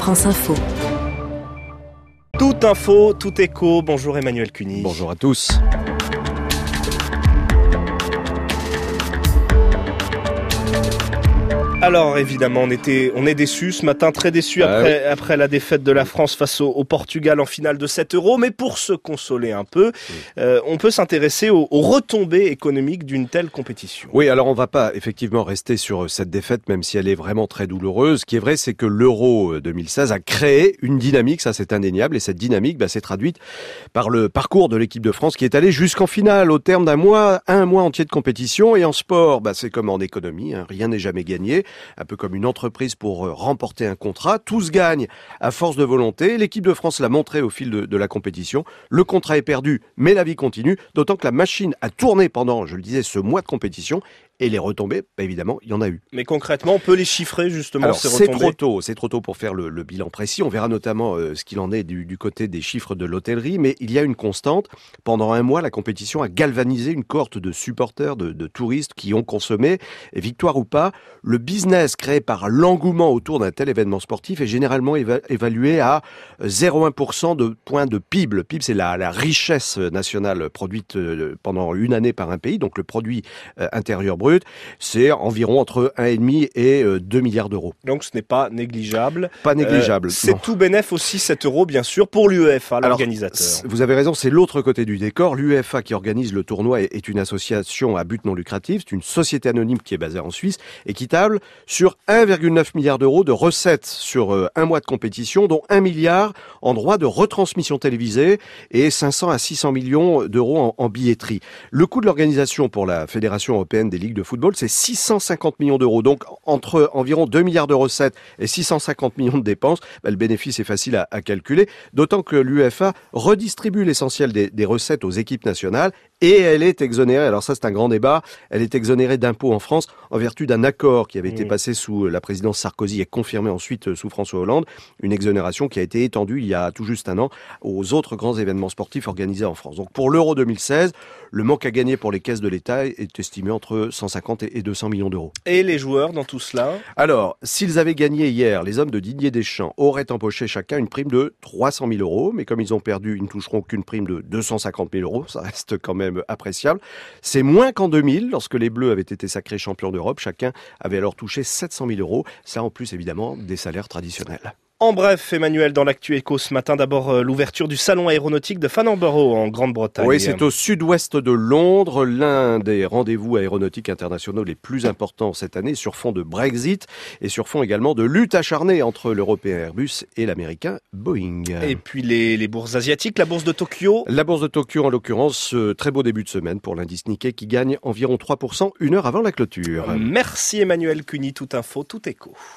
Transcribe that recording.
France Info. Tout info, tout écho. Bonjour Emmanuel Cuny. Bonjour à tous. Alors évidemment, on est déçus ce matin, très déçus après la défaite de la France face au Portugal en finale de 7 €. Mais pour se consoler un peu, on peut s'intéresser aux retombées économiques d'une telle compétition. Oui, alors on va pas effectivement rester sur cette défaite, même si elle est vraiment très douloureuse. Ce qui est vrai, c'est que l'Euro 2016 a créé une dynamique, ça c'est indéniable, et cette dynamique s'est traduite par le parcours de l'équipe de France qui est allée jusqu'en finale au terme un mois entier de compétition. Et en sport, c'est comme en économie, rien n'est jamais gagné. Un peu comme une entreprise pour remporter un contrat. Tout se gagne à force de volonté. L'équipe de France l'a montré au fil de la compétition. Le contrat est perdu, mais la vie continue. D'autant que la machine a tourné pendant, je le disais, ce mois de compétition. Et les retombées, évidemment, il y en a eu. Mais concrètement, on peut les chiffrer justement, alors, ces retombées. C'est trop tôt pour faire le bilan précis. On verra notamment ce qu'il en est du côté des chiffres de l'hôtellerie. Mais il y a une constante. Pendant un mois, la compétition a galvanisé une cohorte de supporters, de touristes qui ont consommé. Et victoire ou pas, le business créé par l'engouement autour d'un tel événement sportif est généralement évalué à 0,1% de points de PIB. Le PIB, c'est la richesse nationale produite pendant une année par un pays. Donc le produit intérieur brut. C'est environ entre 1,5 et 2 milliards d'euros. Donc ce n'est pas négligeable. Pas négligeable. C'est tout bénef aussi 7 € bien sûr pour l'UEFA, l'organisateur. Vous avez raison, c'est l'autre côté du décor. L'UEFA qui organise le tournoi est une association à but non lucratif. C'est une société anonyme qui est basée en Suisse et qui table sur 1,9 milliard d'euros de recettes sur un mois de compétition, dont 1 milliard en droits de retransmission télévisée et 500 à 600 millions d'euros en billetterie. Le coût de l'organisation pour la Fédération européenne des ligues de football, c'est 650 millions d'euros. Donc, entre environ 2 milliards de recettes et 650 millions de dépenses, le bénéfice est facile à calculer. D'autant que l'UEFA redistribue l'essentiel des recettes aux équipes nationales et elle est exonérée, alors ça c'est un grand débat, elle est exonérée d'impôts en France en vertu d'un accord qui avait été passé sous la présidence Sarkozy et confirmé ensuite sous François Hollande. Une exonération qui a été étendue il y a tout juste un an aux autres grands événements sportifs organisés en France. Donc pour l'Euro 2016, le manque à gagner pour les caisses de l'État est estimé entre 150 et 200 millions d'euros. Et les joueurs dans tout cela ? Alors, s'ils avaient gagné hier, les hommes de Didier Deschamps auraient empoché chacun une prime de 300 000 euros. Mais comme ils ont perdu, ils ne toucheront qu'une prime de 250 000 euros. Ça reste quand même appréciable. C'est moins qu'en 2000, lorsque les Bleus avaient été sacrés champions d'Europe. Chacun avait alors touché 700 000 euros. Ça, en plus, évidemment, des salaires traditionnels. En bref, Emmanuel, dans l'actu éco ce matin, d'abord l'ouverture du salon aéronautique de Farnborough en Grande-Bretagne. Oui, c'est au sud-ouest de Londres, l'un des rendez-vous aéronautiques internationaux les plus importants cette année, sur fond de Brexit et sur fond également de lutte acharnée entre l'européen Airbus et l'américain Boeing. Et puis les bourses asiatiques, la bourse de Tokyo. La bourse de Tokyo, en l'occurrence, très beau début de semaine pour l'indice Nikkei qui gagne environ 3% une heure avant la clôture. Merci Emmanuel Cuny, tout info, tout écho.